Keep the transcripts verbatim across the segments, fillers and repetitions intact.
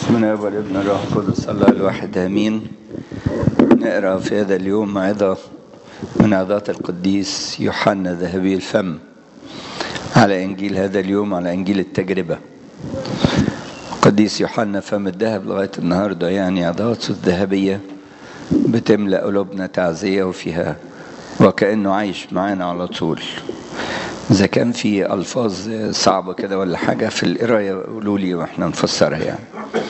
من أب والابن الروح القدس الله الواحد آمين. نقرأ في هذا اليوم عظة من عظات القديس يوحنا ذهبي الفم على إنجيل هذا اليوم، على إنجيل التجربة. قديس يوحنا فم الذهب لغاية النهاردة، يعني عظاته الذهبية بتملأ قلوبنا تعزية وفيها وكأنه عايش معانا على طول. إذا كان في ألفاظ صعبة كده ولا حاجة في القراية قولوا لي وإحنا نفسرها. يعني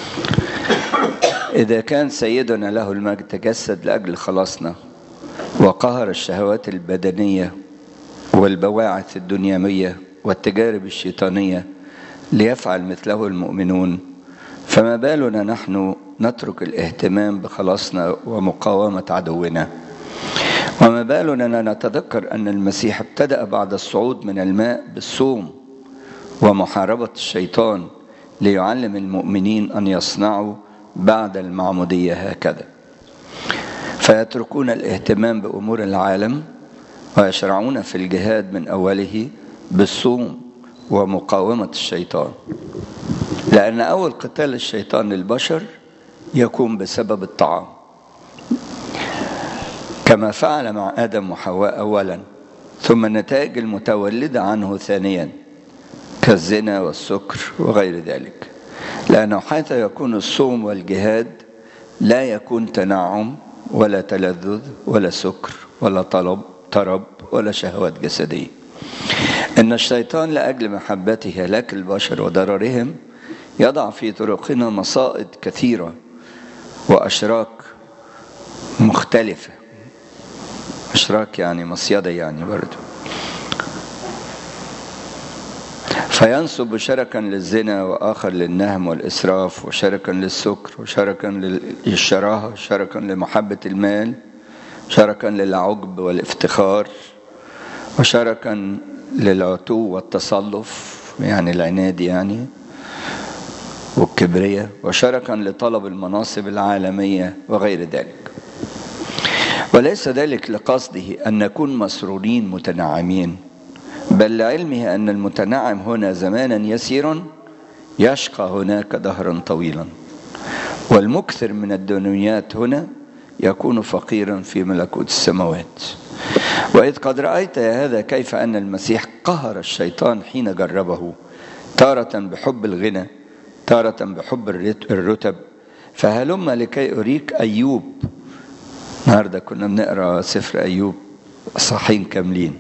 إذا كان سيدنا له المجد تجسد لأجل خلاصنا وقهر الشهوات البدنية والبواعث الدنيوية والتجارب الشيطانية ليفعل مثله المؤمنون، فما بالنا نحن نترك الاهتمام بخلاصنا ومقاومة عدونا؟ وما بالنا نتذكر أن المسيح ابتدأ بعد الصعود من الماء بالصوم ومحاربة الشيطان ليعلم المؤمنين أن يصنعوا بعد المعمودية هكذا، فيتركون الاهتمام بأمور العالم ويشرعون في الجهاد من أوله بالصوم ومقاومة الشيطان، لأن أول قتال الشيطان للبشر يكون بسبب الطعام، كما فعل مع آدم وحواء أولا، ثم النتائج المتولدة عنه ثانيا كالزنا والسكر وغير ذلك. لأنه حيث يكون الصوم والجهاد لا يكون تنعم ولا تلذذ ولا سكر ولا طلب طرب ولا شهوات جسدية. إن الشيطان لأجل محبته هلاك البشر وضررهم يضع في طرقنا مصائد كثيرة وأشراك مختلفة. أشراك يعني مصيدة يعني برضو، فينصب شركا للزنا وآخر للنهم والإسراف وشركا للسكر وشركا للشراهة وشركا لمحبة المال شركا للعجب والافتخار وشركا للعتو والتصلف يعني العناد يعني والكبرياء وشركا لطلب المناصب العالمية وغير ذلك. وليس ذلك لقصده أن نكون مسرورين متنعمين، بل لعلمه أن المتنعم هنا زمانا يسيرا يشقى هناك دهرا طويلا، والمكثر من الدنيات هنا يكون فقيرا في ملكوت السماوات. وإذ قد رأيت يا هذا كيف أن المسيح قهر الشيطان حين جربه، تارة بحب الغنى تارة بحب الرتب، فهلم لكي أريك أيوب. النهارده كنا بنقرأ سفر أيوب صحين كاملين.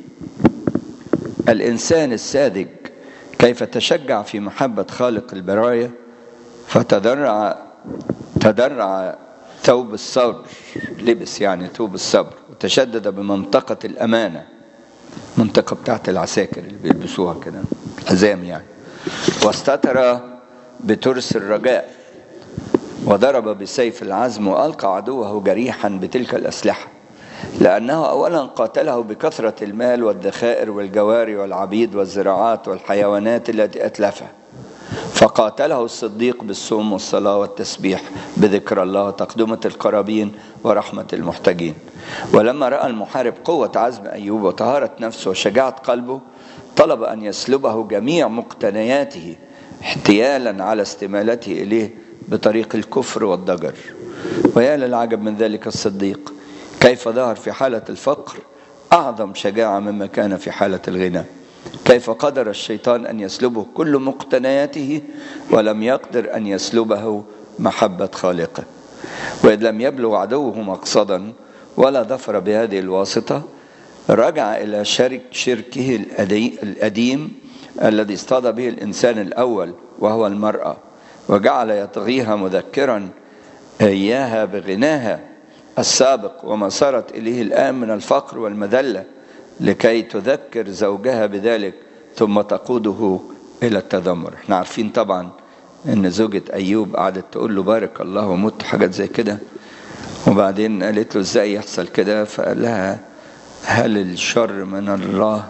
الإنسان الساذج كيف تشجع في محبة خالق البرايا، فتدرع تدرع ثوب الصبر، لبس يعني ثوب الصبر، وتشدد بمنطقة الأمانة، منطقة بتاعت العساكر اللي بيلبسوها كده حزام يعني، واستتر بترس الرجاء، وضرب بسيف العزم وألقى عدوه جريحا بتلك الأسلحة، لأنه أولا قاتله بكثرة المال والذخائر والجواري والعبيد والزراعات والحيوانات التي أتلفها، فقاتله الصديق بالصوم والصلاة والتسبيح بذكر الله تقدمة القرابين ورحمة المحتاجين. ولما رأى المحارب قوة عزم أيوب وطهارة نفسه وشجاعة قلبه، طلب أن يسلبه جميع مقتنياته احتيالا على استمالته إليه بطريق الكفر والضجر. ويا للعجب من ذلك الصديق كيف ظهر في حالة الفقر أعظم شجاعة مما كان في حالة الغنى، كيف قدر الشيطان أن يسلبه كل مقتنياته ولم يقدر أن يسلبه محبة خالقه. وإذ لم يبلغ عدوه مقصدا ولا ظفر بهذه الواسطة، رجع إلى شرك شركه القديم الذي اصطاد به الإنسان الأول وهو المرأة، وجعل يطغيها مذكرا إياها بغناها السابق وما صارت إليه الآن من الفقر والمذلة، لكي تذكر زوجها بذلك ثم تقوده إلى التذمر. احنا عارفين طبعا ان زوجة أيوب قعدت تقول له بارك الله ومت حاجات زي كده، وبعدين قالت له ازاي يحصل كده، فقال لها هل الشر من الله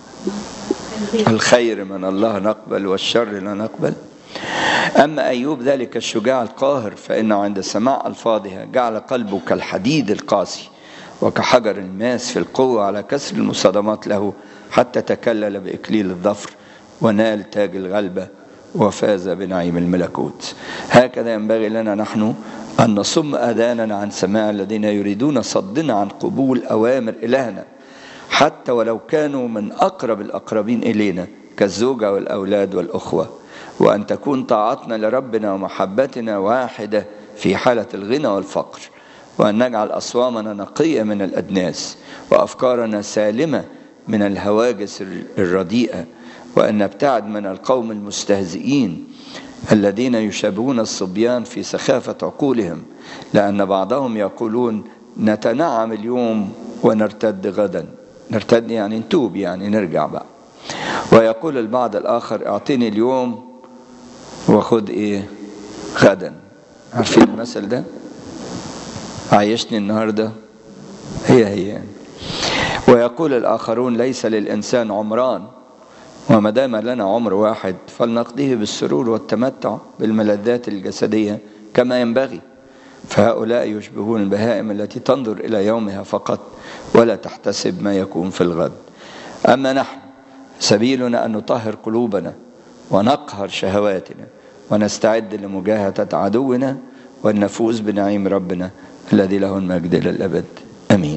الخير من الله نقبل والشر لا نقبل. أما أيوب ذلك الشجاع القاهر فإنه عند سماع ألفاظها جعل قلبه كالحديد القاسي وكحجر الماس في القوة على كسر المصادمات له، حتى تكلل بإكليل الظفر ونال تاج الغلبة وفاز بنعيم الملكوت. هكذا ينبغي لنا نحن أن نصم آذاننا عن سماع الذين يريدون صدنا عن قبول أوامر إلهنا، حتى ولو كانوا من أقرب الأقربين إلينا كالزوجة والأولاد والأخوة، وأن تكون طاعتنا لربنا ومحبتنا واحدة في حالة الغنى والفقر، وأن نجعل أصوامنا نقية من الأدناس وأفكارنا سالمة من الهواجس الرديئة، وأن نبتعد من القوم المستهزئين الذين يشابهون الصبيان في سخافة عقولهم، لأن بعضهم يقولون نتنعم اليوم ونرتد غدا. نرتد يعني نتوب، يعني نرجع بقى. ويقول البعض الآخر اعطيني اليوم وخد إيه غدا. عارفين المثل ده؟ عايشني النهاردة هي هي. ويقول الآخرون ليس للإنسان عمران، وما دام لنا عمر واحد فلنقضيه بالسرور والتمتع بالملذات الجسدية كما ينبغي. فهؤلاء يشبهون البهائم التي تنظر إلى يومها فقط ولا تحتسب ما يكون في الغد. أما نحن سبيلنا أن نطهر قلوبنا ونقهر شهواتنا ونستعد لمجاهدة عدونا، وأن نفوز بنعيم ربنا الذي له المجد إلى الأبد. أمين.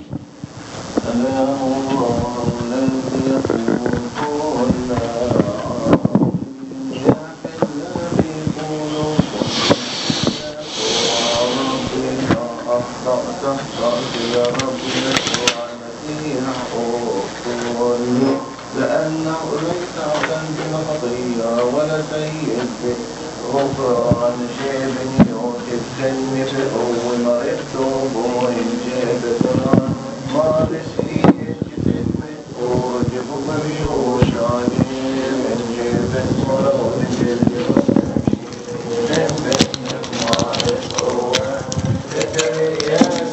لأنه ليس عندنا خطية ولا سيد غفران شيب يوجد كلمة بقوة مرضت بوين جيبتنا ما بسيء جبت وجب مريوش عليه من جيبت مرون جيبت جيبت نفمارت قوة تتريا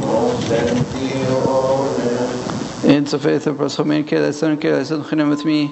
In the faith of us, Homin, Kela, Son, Kela, Son, Khinam with me.